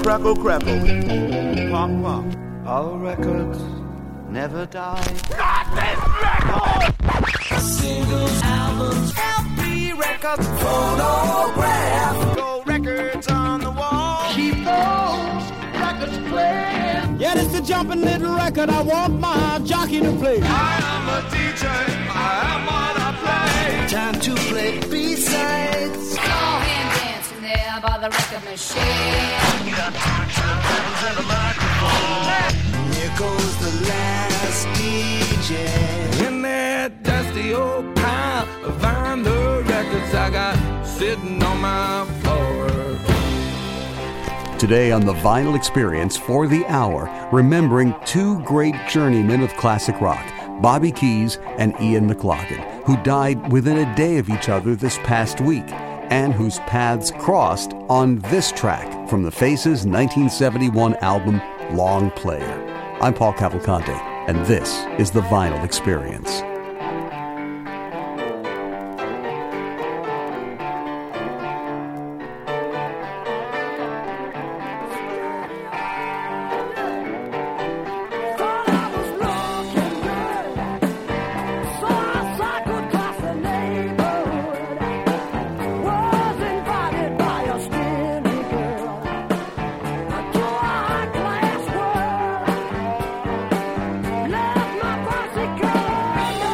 crackle, crackle. Pop, pop. All records never die. Not this record! Singles, albums, LP records, phonograph. Gold records on the wall. Keep those records playing. Yeah, this is a jumping little record. I want my jockey to play. I am a DJ. I am what I play. Time to play B-sides. Go hand dancing there by the record machine. Got turntables and a microphone. Here goes the last DJ. In that dusty old pile of vinyl records I got sitting on my floor. Today on the Vinyl Experience for the Hour, remembering two great journeymen of classic rock, Bobby Keys and Ian McLagan, who died within a day of each other this past week, and whose paths crossed on this track from the Faces' 1971 album, Long Player. I'm Paul Cavalcante, and this is the Vinyl Experience. Left my bicycle.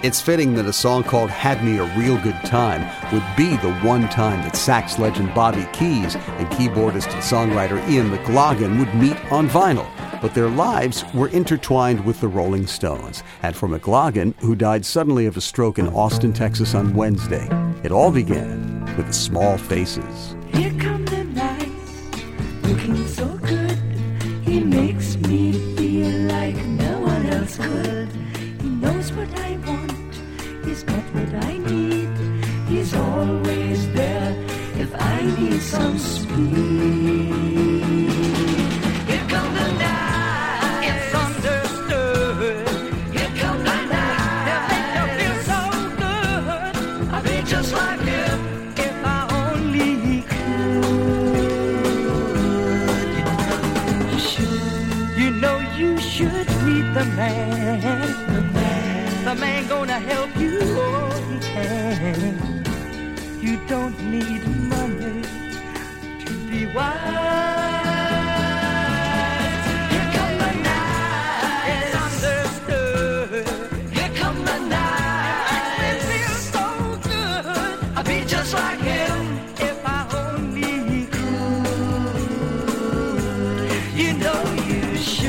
It's fitting that a song called Had Me a Real Good Time would be the one time that sax legend Bobby Keys and keyboardist and songwriter Ian McLagan would meet on vinyl. But their lives were intertwined with the Rolling Stones. And for McLagan, who died suddenly of a stroke in Austin, Texas on Wednesday, it all began with the Small Faces. Here come the nights, looking so good. He makes me feel like no one else could. He knows what I want, he's got what I need. He's always there if I need some speed. Here come the night, it's understood. Here come the night, they make you feel so good. I'd be just like him if I only could. You know you should meet the man. The man gonna help you all he can. You don't need money to be wise. Here come the night, it's understood. Here come the night, it feels so good. I'd be just like him if I only could. You know you should.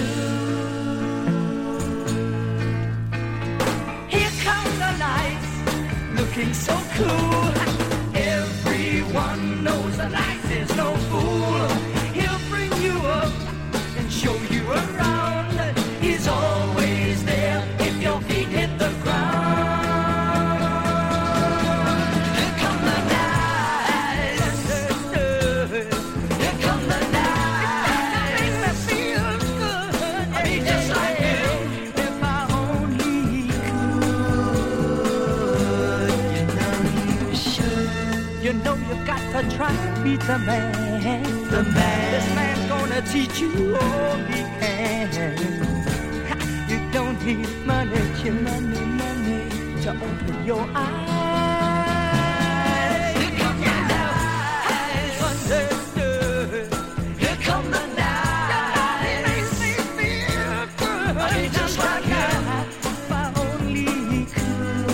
Looking so cool. Everyone knows the night is no fool. He'll bring you up and show you around. He's always there if your feet hit the ground. Here come the night, understood. Here come the night, it makes me feel good. I'd be just like him if I only could. You know you got to try to beat the man. The man. This man's gonna teach you all he can. You don't need money, money to open your eyes. Here come the night, understood. Here come the night, it makes me feel good. I'd be just like him if I only could.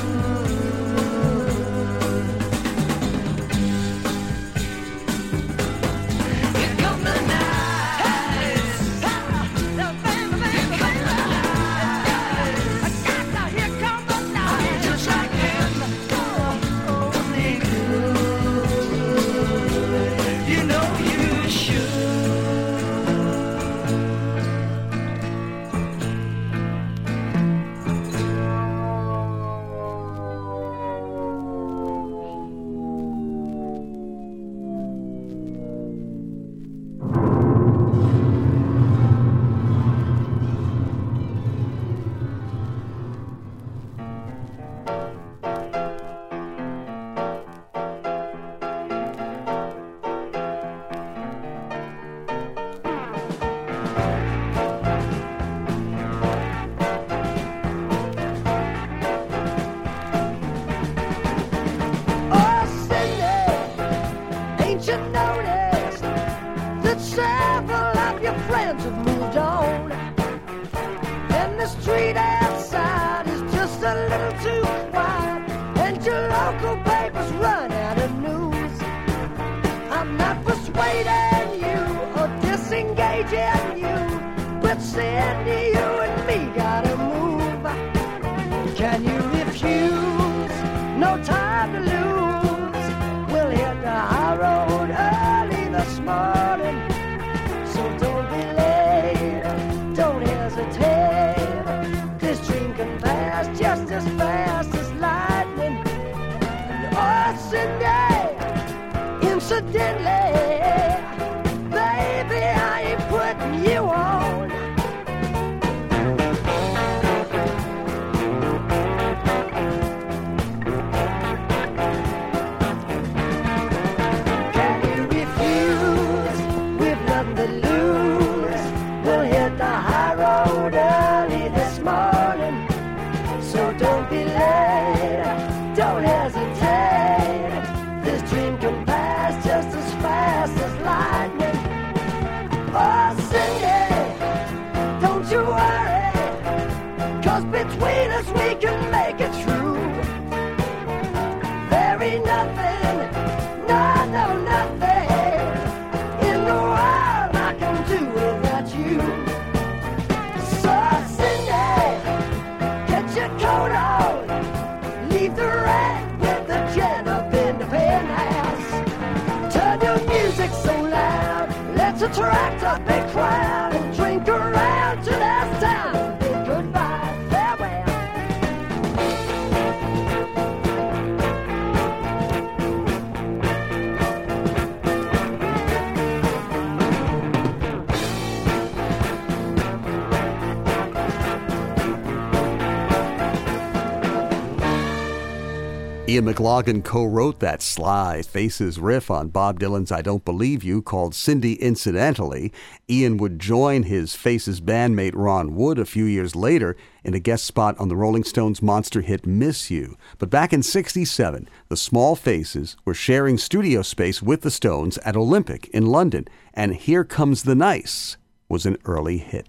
between us, we can make it true. There ain't nothing, no, nothing in the world I can do without you. So, Cindy, get your coat on, leave the wreck with the gent up in the penthouse. Turn your music so loud, let's attract a big crowd and drink around till there's time to bid goodbye, farewell. Ian McLagan co-wrote that sly Faces riff on Bob Dylan's I Don't Believe You called Cindy Incidentally. Ian would join his Faces bandmate Ron Wood a few years later in a guest spot on the Rolling Stones' monster hit Miss You. But back in '67, the Small Faces were sharing studio space with the Stones at Olympic in London, and Here Comes the Nice was an early hit.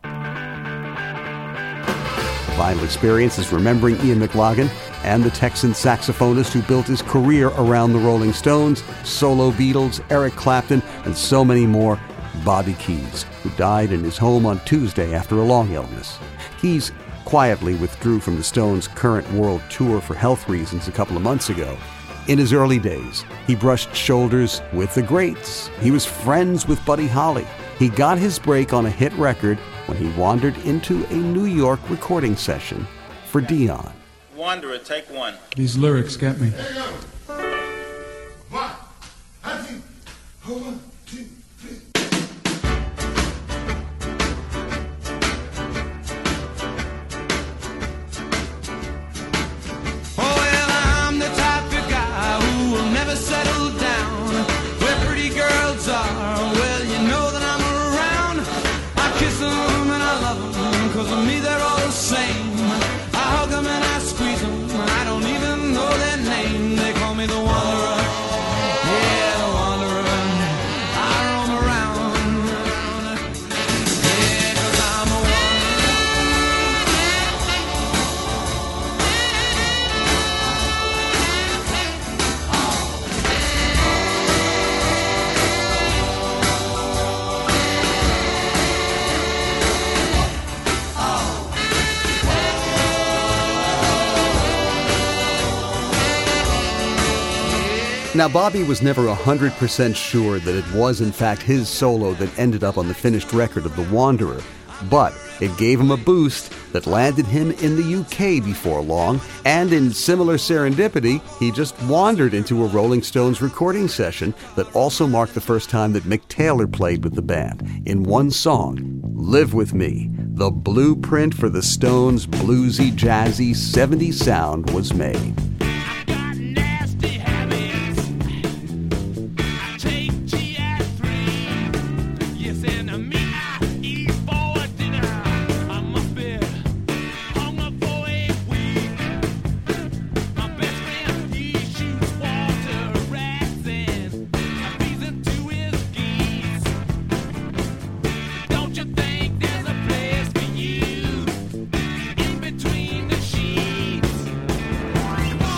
Vinyl Experience is remembering Ian McLagan and the Texan saxophonist who built his career around the Rolling Stones, solo Beatles, Eric Clapton, and so many more, Bobby Keys, who died in his home on Tuesday after a long illness. Keys quietly withdrew from the Stones' current world tour for health reasons a couple of months ago. In his early days, he brushed shoulders with the greats. He was friends with Buddy Holly. He got his break on a hit record when he wandered into a New York recording session for Dion. Wanderer, take one. These lyrics get me. There you go. 1, 2, 3. Oh, well, I'm the type of guy who will never settle down. Where pretty girls are, well, you know that I'm around. I kiss them and I love them, 'cause of me they're all the same. I hug them and I squeeze them, I don't even know their name. They call me the Wanderer, yeah, the Wanderer. I roam around, yeah, 'cause I'm a Now, Bobby was never 100% sure that it was in fact his solo that ended up on the finished record of The Wanderer, but it gave him a boost that landed him in the UK before long, and in similar serendipity, he just wandered into a Rolling Stones recording session that also marked the first time that Mick Taylor played with the band. In one song, Live With Me, the blueprint for the Stones' bluesy, jazzy 70s sound was made. between the sheets.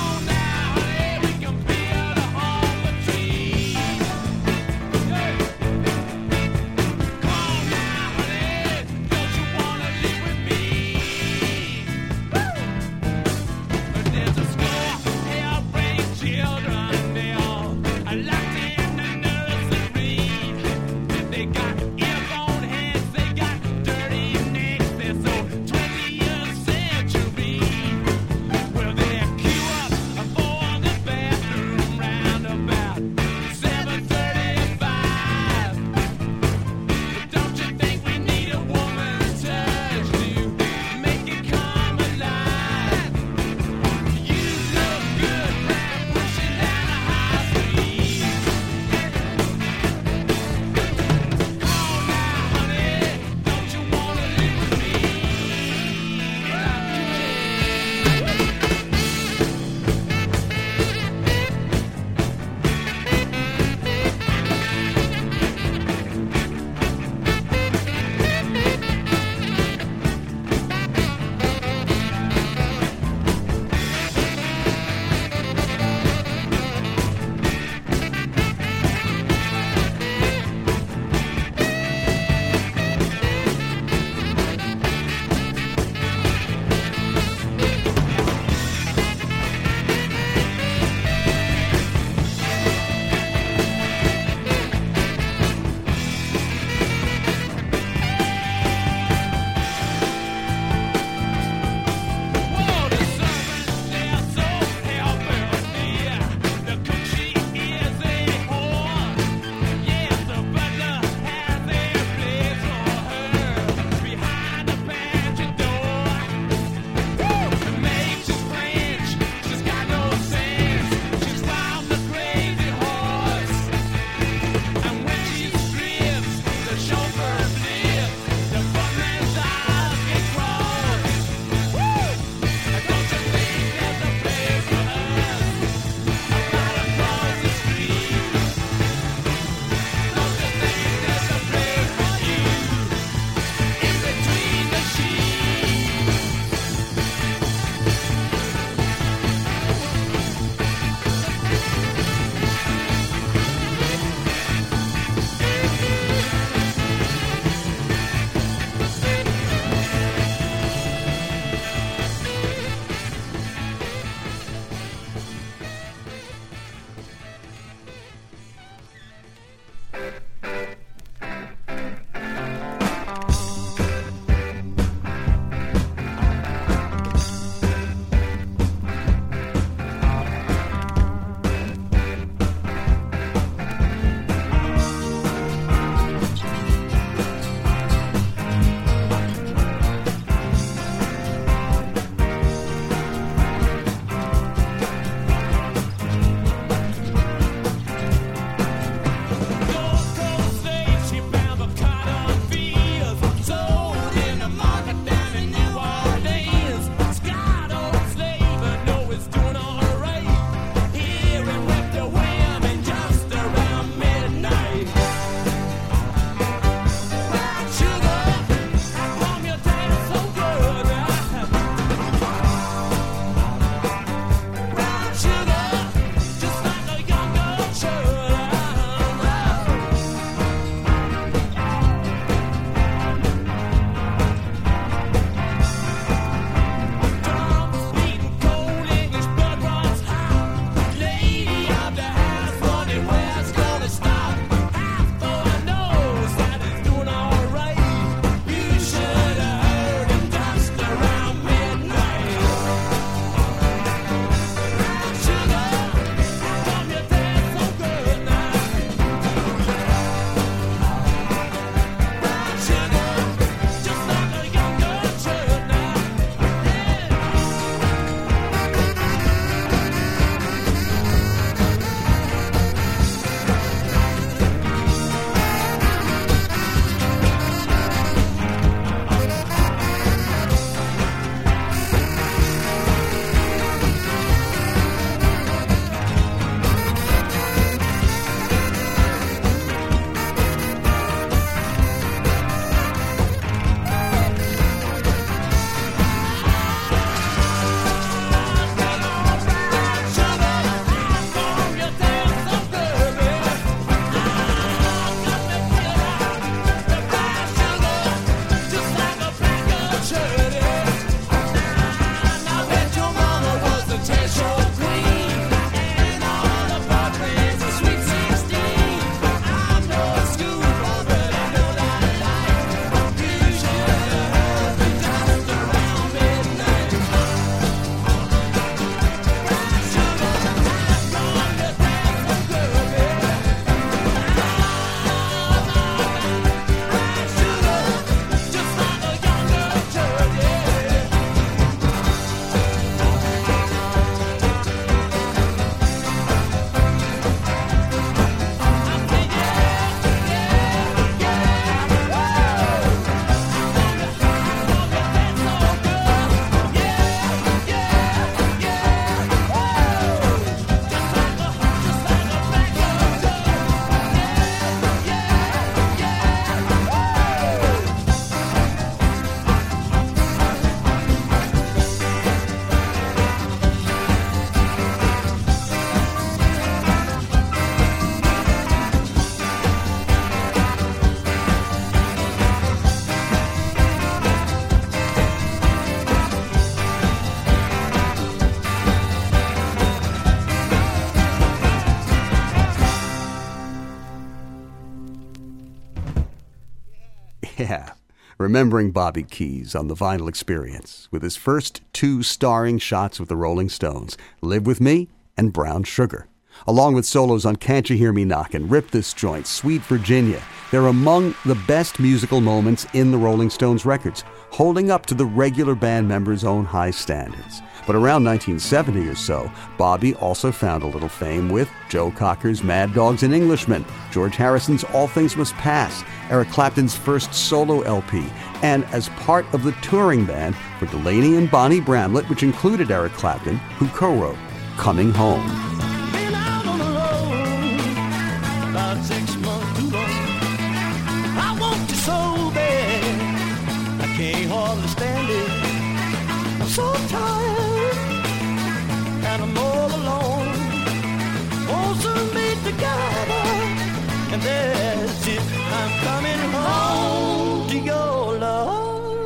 Yeah, remembering Bobby Keys on the Vinyl Experience with his first 2 starring shots with the Rolling Stones, Live With Me and Brown Sugar. Along with solos on Can't You Hear Me Knockin', Rip This Joint, Sweet Virginia, they're among the best musical moments in the Rolling Stones records, holding up to the regular band members' own high standards. But around 1970 or so, Bobby also found a little fame with Joe Cocker's Mad Dogs and Englishmen, George Harrison's All Things Must Pass, Eric Clapton's first solo LP, and as part of the touring band for Delaney and Bonnie Bramlett, which included Eric Clapton, who co-wrote Coming Home. Been out on the road about 6 months too long. I want you so bad, I can't hardly stand it. I'm so tired, and I'm all alone. Want to be together, and that's it. I'm coming home to your love.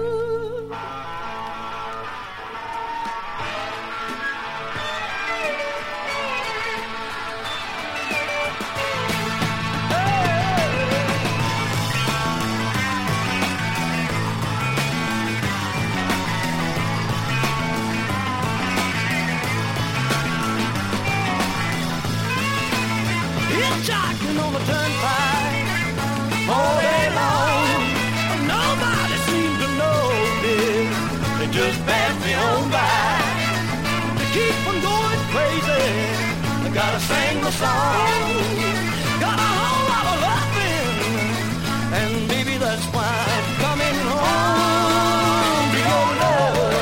Hitchhiking on the turnpike all day long. Nobody seems to notice. They just pass me on by. They keep on going crazy. I gotta sing the song. Got a whole lot of loving, and maybe that's why I'm coming home to your love.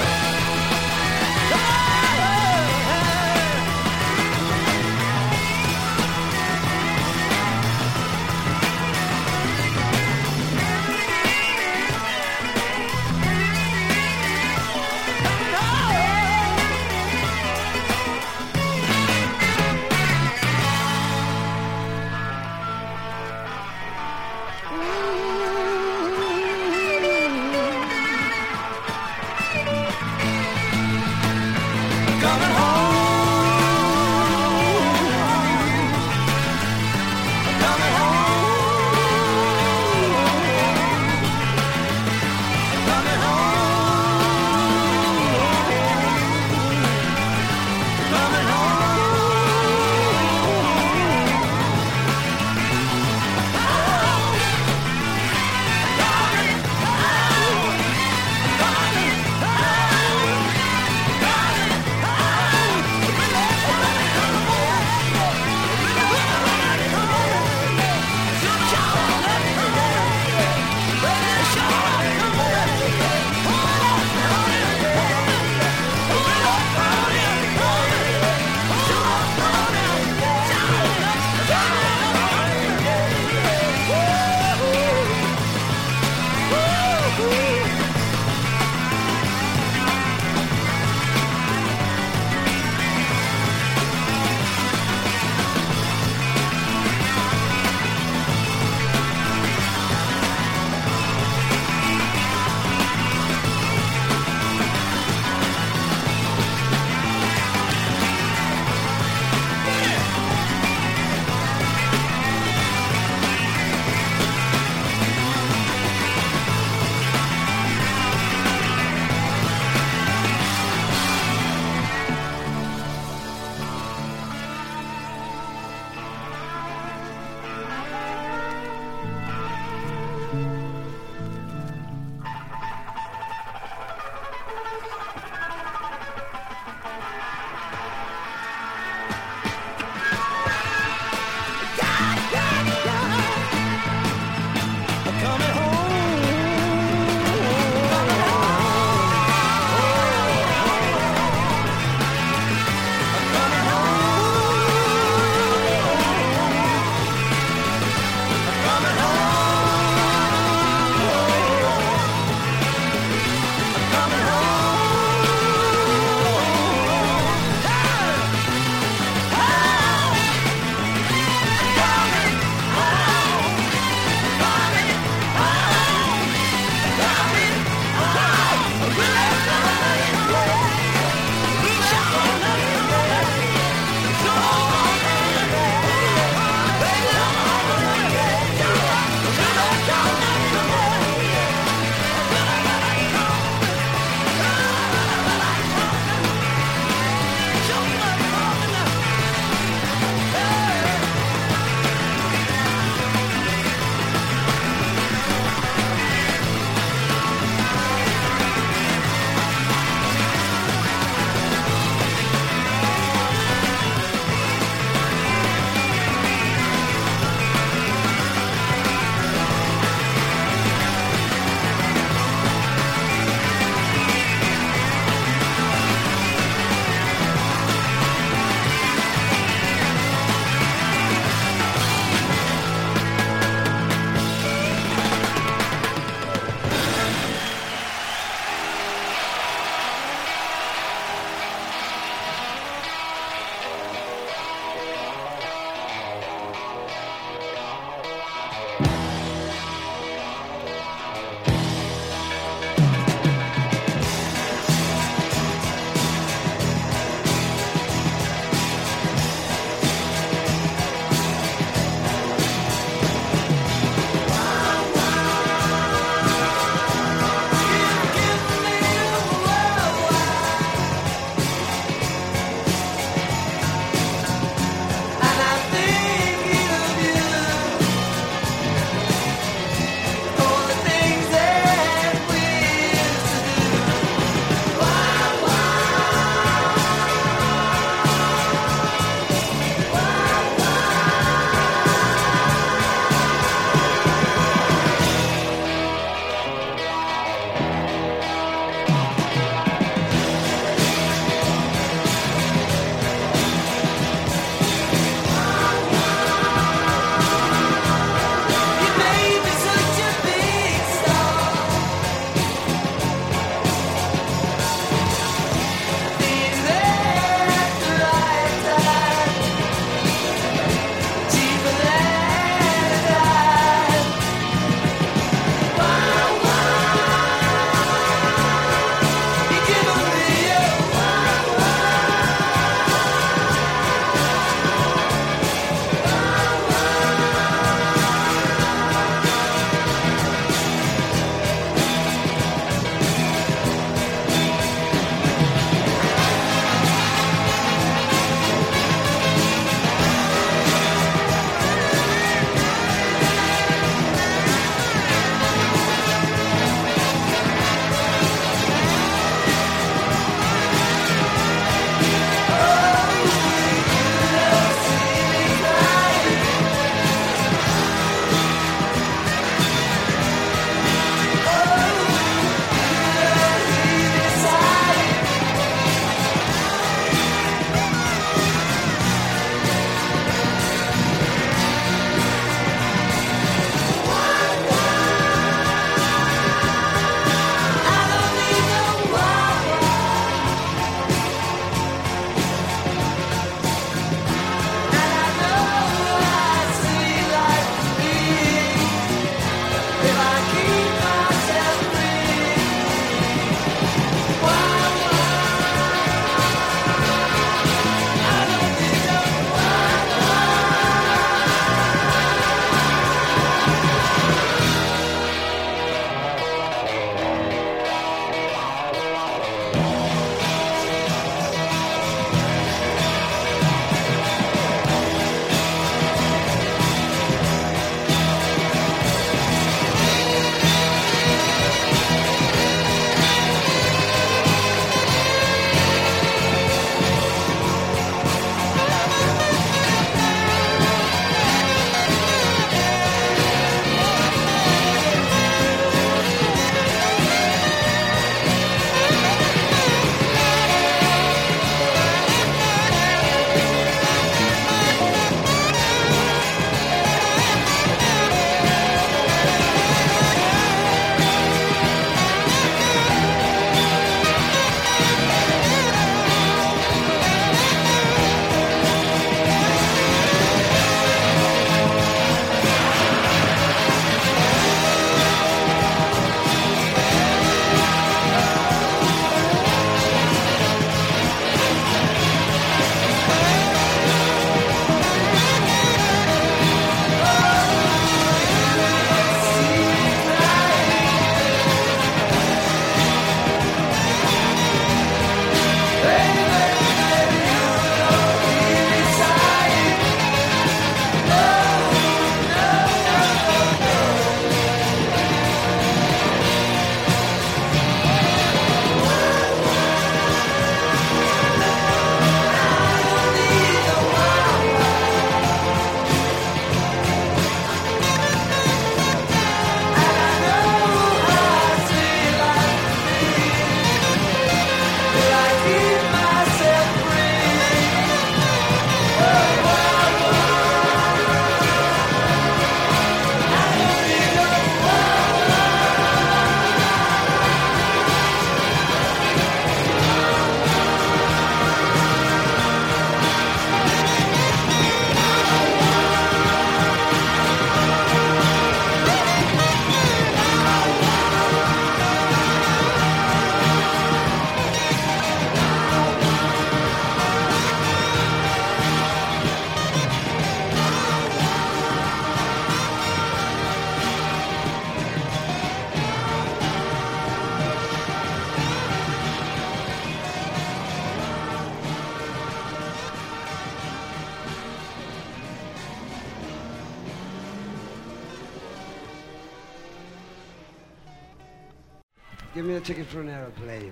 Give me a ticket for an aeroplane.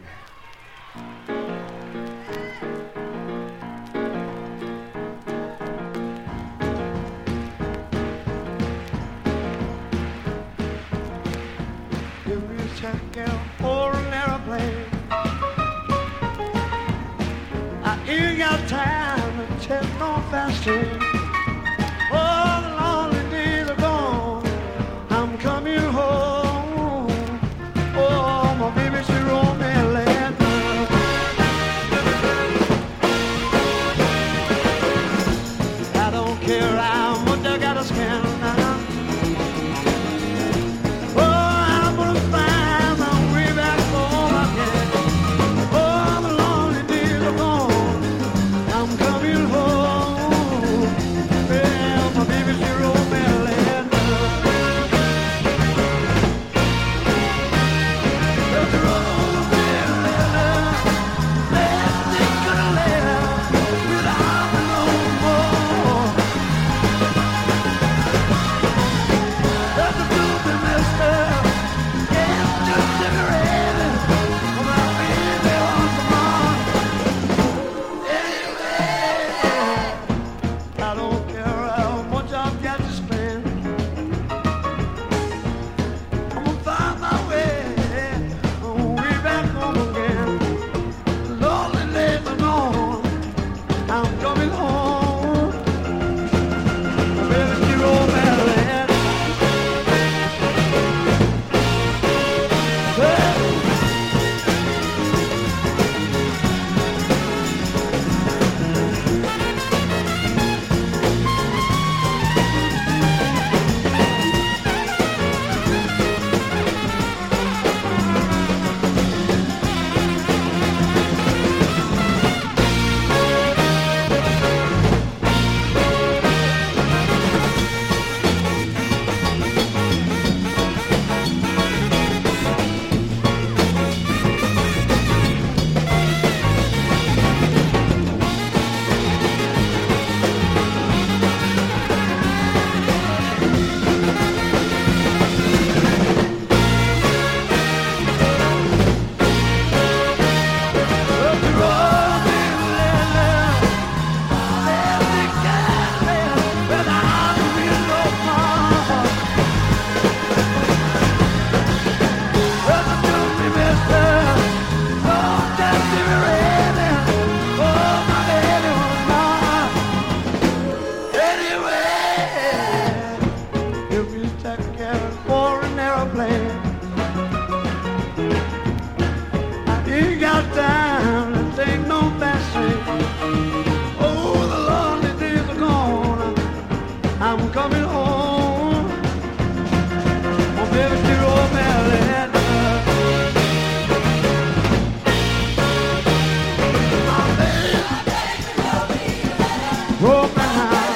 Give me a ticket for an aeroplane. I ain't got time to take no fast train. Oh, the lonely days are gone. I'm coming home. Oh, my baby, she wrote me a letter. I don't care how much I gotta spend now. Oh, I'm gonna find my way back home again. Oh, the lonely days are gone. I'm coming home. Yeah, my baby, she wrote me a letter. She wrote me a letter. Let's take a letter without no more. That's the truth, mister. Yes, just cigarette. My baby wants some more. Anyway, I don't care how much I've got to spend. I'm gonna find my way back home again. Lonely days are gone. I'm coming home. Baby, she wrote me a letter. I'm coming home. Oh, baby, she wrote me a letter. My baby wrote me a letter.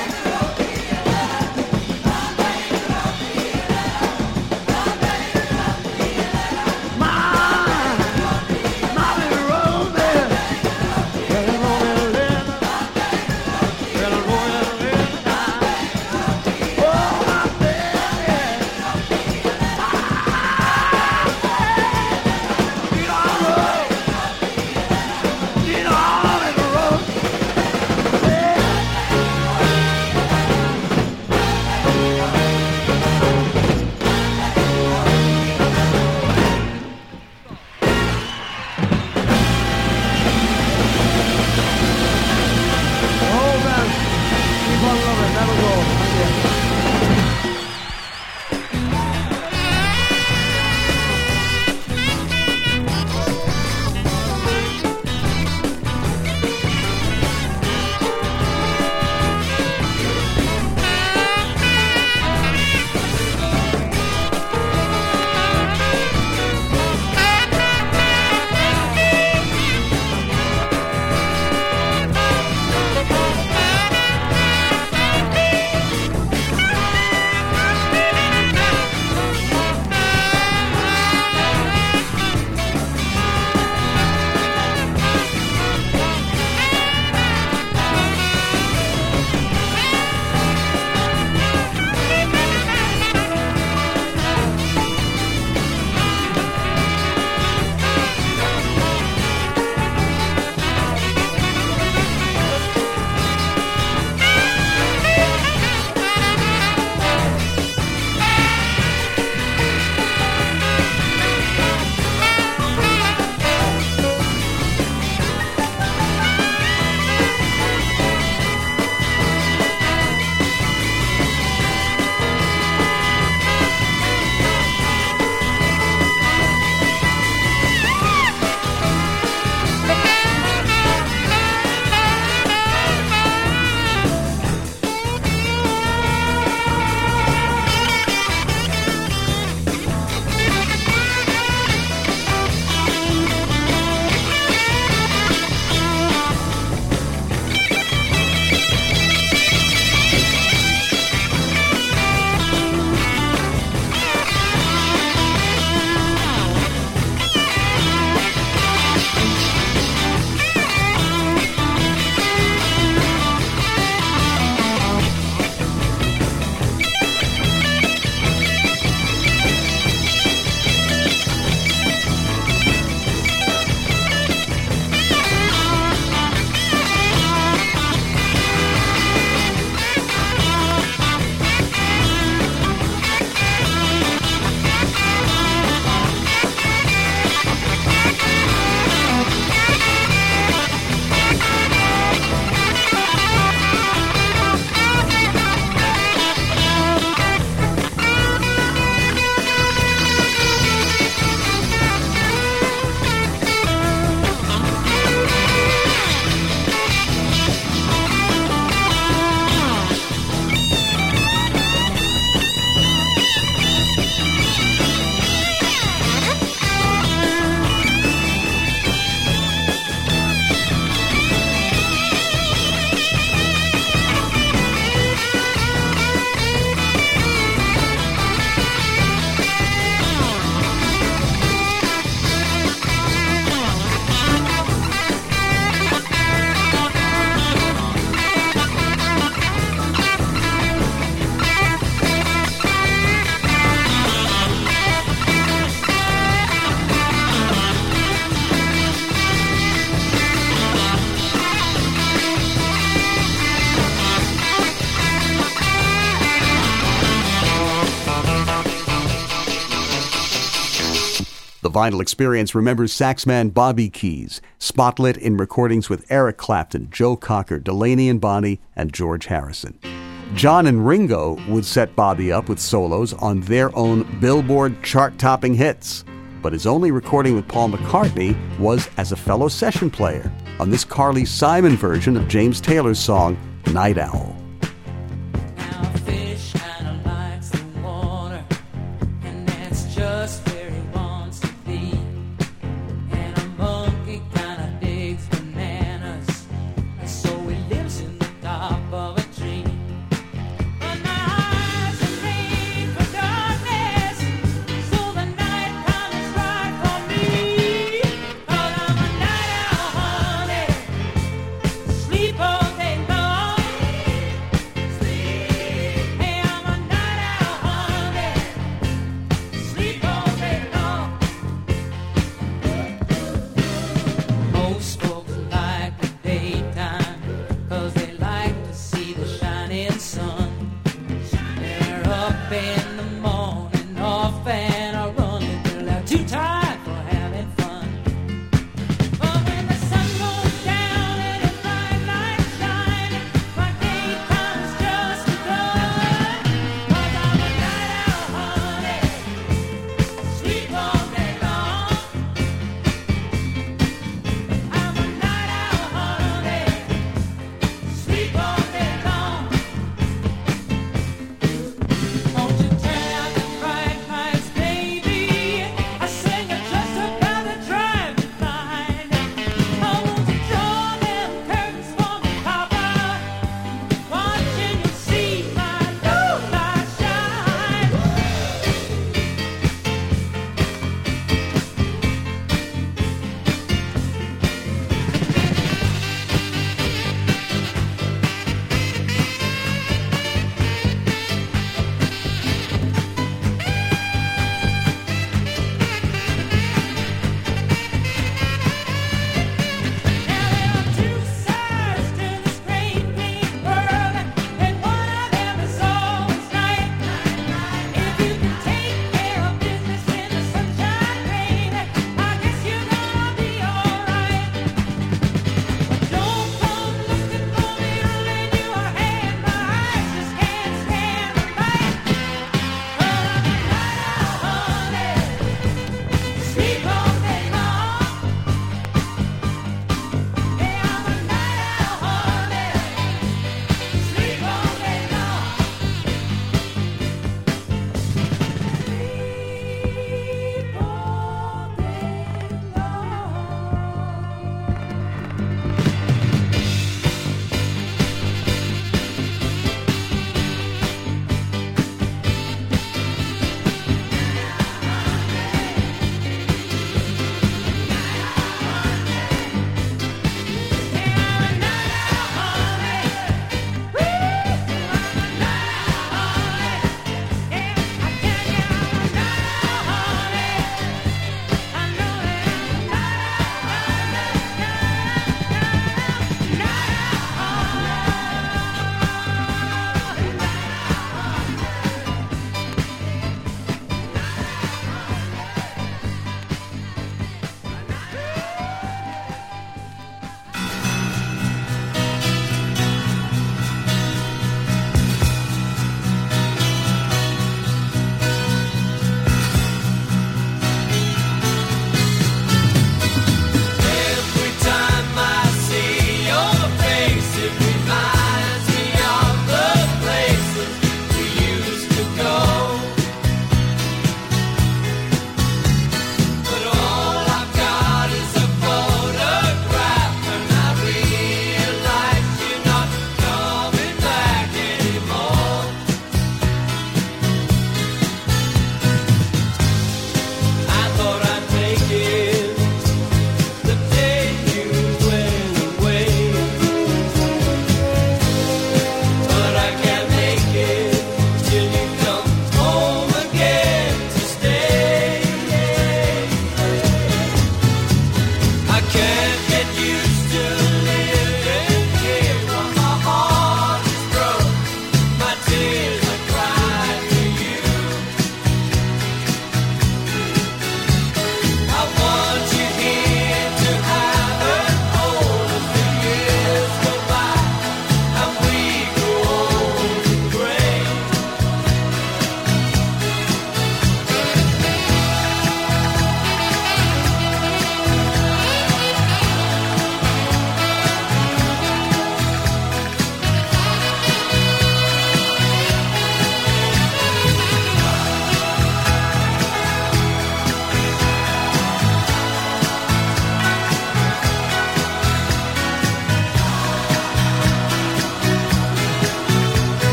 The Vinyl Experience remembers saxman Bobby Keys, spotlit in recordings with Eric Clapton, Joe Cocker, Delaney and Bonnie, and George Harrison. John and Ringo would set Bobby up with solos on their own Billboard chart-topping hits, but his only recording with Paul McCartney was as a fellow session player on this Carly Simon version of James Taylor's song, Night Owl.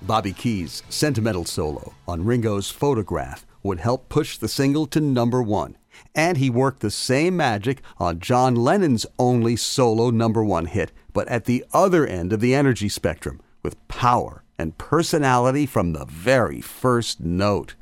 Bobby Keys' sentimental solo on Ringo's Photograph would help push the single to #1. And he worked the same magic on John Lennon's only solo #1 hit, but at the other end of the energy spectrum, with power and personality from the very first note.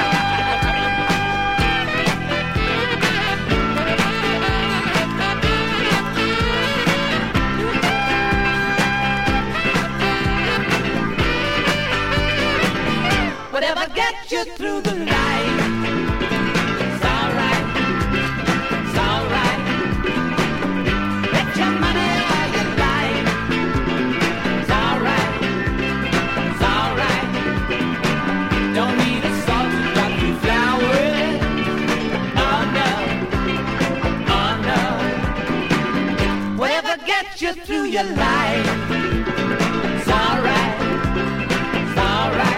Whatever gets you through the night, it's alright, it's alright. Get your money while you like, it's alright, it's alright. Don't need a salt to drop you flowers, oh no, oh no. Whatever gets you through your life, it's alright, it's alright.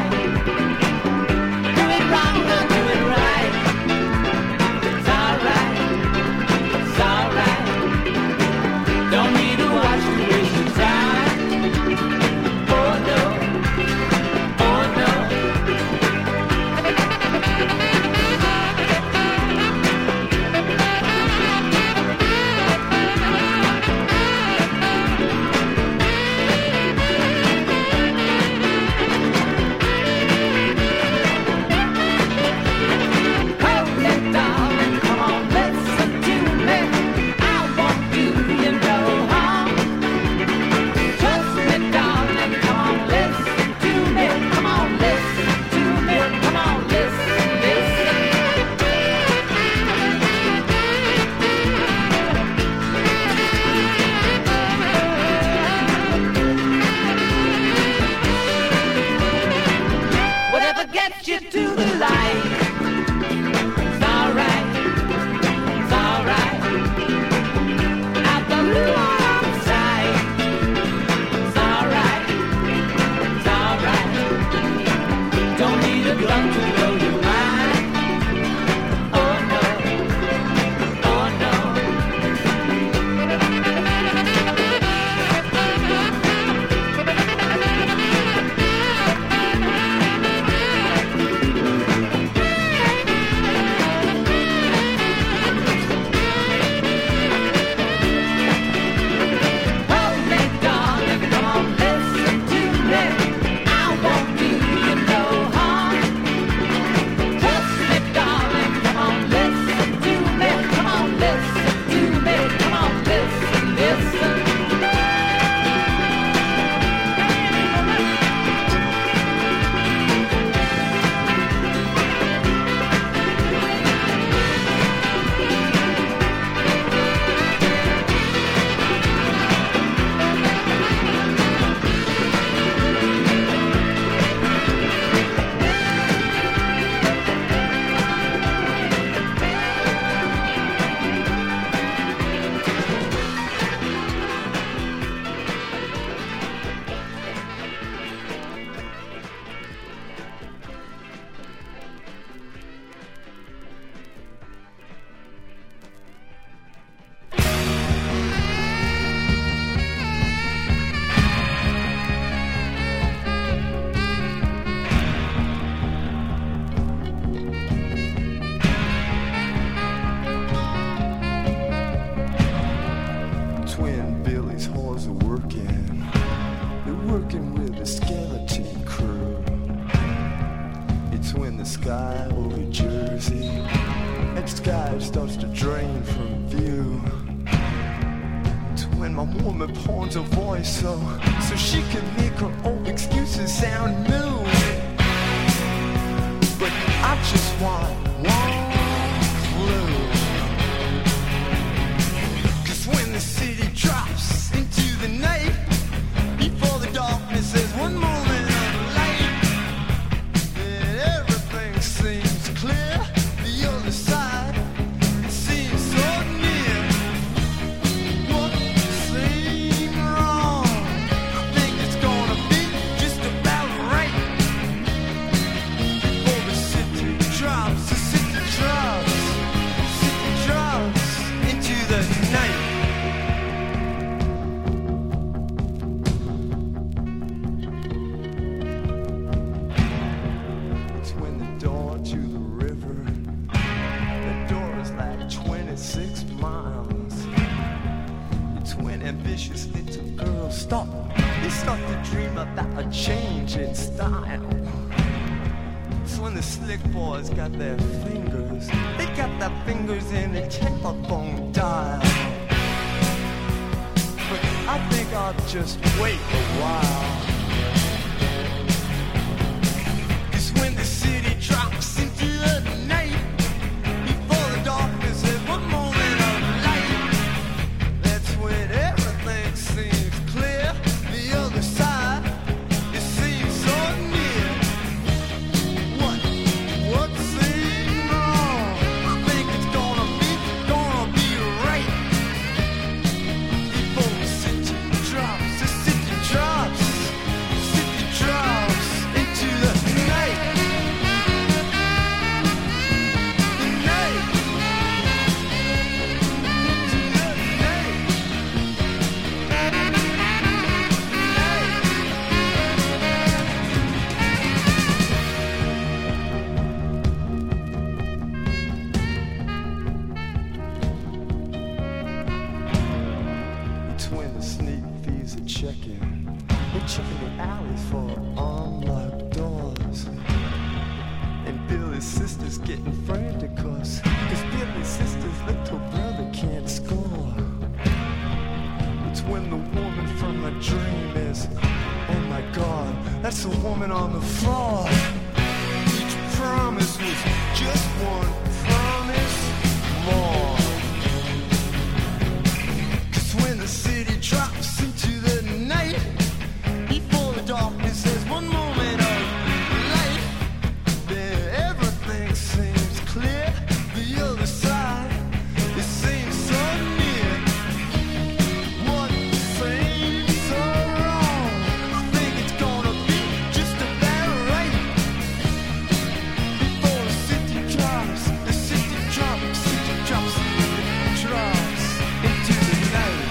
So she can make her old excuses sound new. But I just want one clue. 'Cause when the city drops into the night, before the darkness is one moment of light, then everything seems clear. The other side, it seems so near. What seemed wrong, I think it's gonna be just about right. Before the city drops. little girls stop. They start to dream about a change in style. It's when the slick boys got their fingers. They got their fingers in the telephone dial. But I think I'll just wait a while. 'Cause when the city drops into the night, before the darkness has one moment of light, that's when everything seems clear. The other side, it seems so near. What seems wrong? I think it's gonna be right. Before the city drops into the night. The night. Into the night. It's when the sneak thieves are checking. They're checking the alleys for unlocked doors. And Billy's sister's getting frantic cause Billy's sister's little brother can't score. It's when the woman from my dream is, oh my God, that's the woman on the floor. Each promise was just one promise more. 'Cause when the city drops into the night, before the darkness has one moment of light, then everything seems clear. The other side, it seems so near. What seems so wrong? I think it's gonna be just about right. Before the city drops into the night.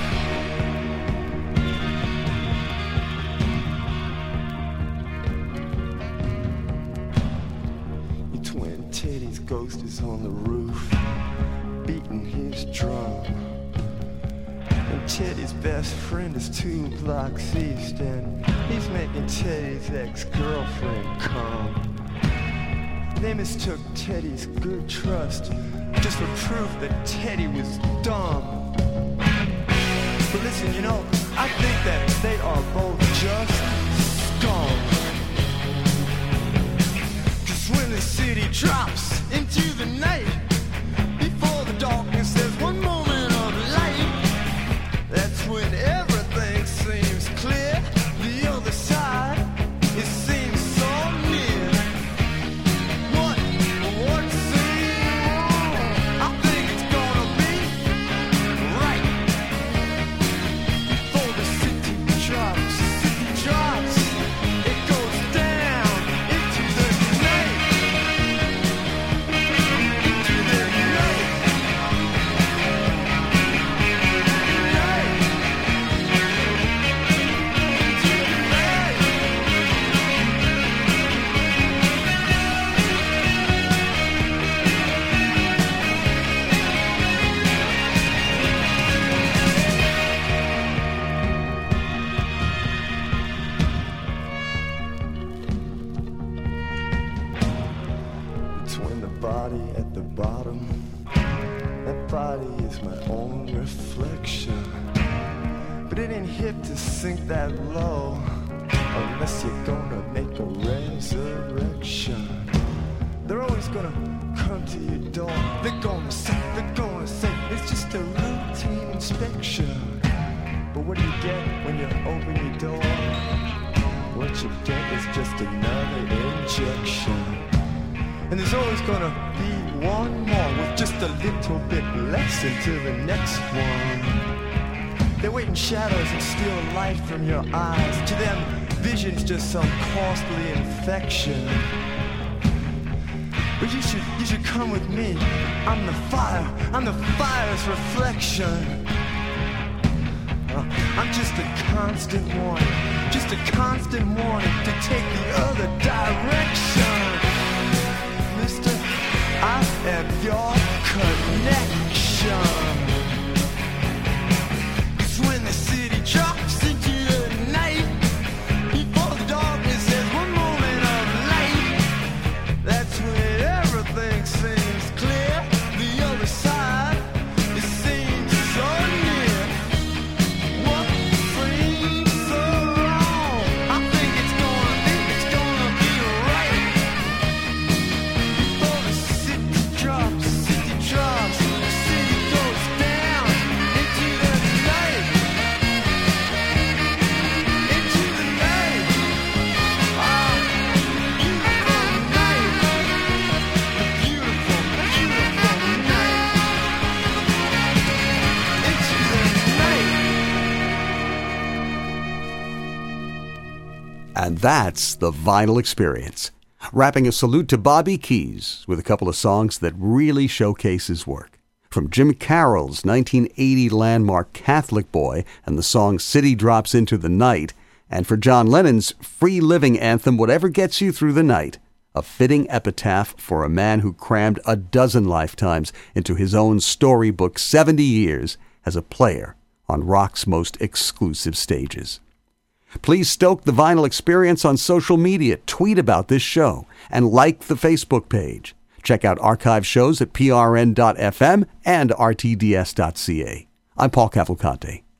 It's when Teddy's ghost is on the roof, beating his drum. And Teddy's best friend is 2 blocks east, and he's making Teddy's ex-girlfriend come. They mistook Teddy's good trust just for proof that Teddy was dumb. But listen, you know, I think that they are both just scum. 'Cause when the city drops into the night, before the darkness there's one moment of light, that's when everything seems clear. The other side, it seems so near. What seems wrong? I think it's gonna be right. Before the city drops, it goes down into the night. Into the night. It's when the body at the bottom, that body is my own reflection. But it ain't hip to sink that low, unless you're gonna make a resurrection. They're always gonna come to your door. They're gonna say, it's just a routine inspection. But what do you get when you open your door? What you get is just another injection. And there's always gonna be one more with just a little bit less until the next one. They wait in shadows and steal light from your eyes. To them, vision's just some costly infection. But you should come with me. I'm the fire's reflection. I'm just a constant warning to take the other direction. Mister, I am your connection. 'Cause when the city drops And that's the Vinyl Experience. Wrapping a salute to Bobby Keys with a couple of songs that really showcase his work. From Jim Carroll's 1980 landmark Catholic Boy and the song City Drops Into the Night, and for John Lennon's free living anthem Whatever Gets You Through the Night, a fitting epitaph for a man who crammed a dozen lifetimes into his own storybook 70 years as a player on rock's most exclusive stages. Please stoke the Vinyl Experience on social media, tweet about this show, and like the Facebook page. Check out archive shows at prn.fm and rtds.ca. I'm Paul Cavalcante.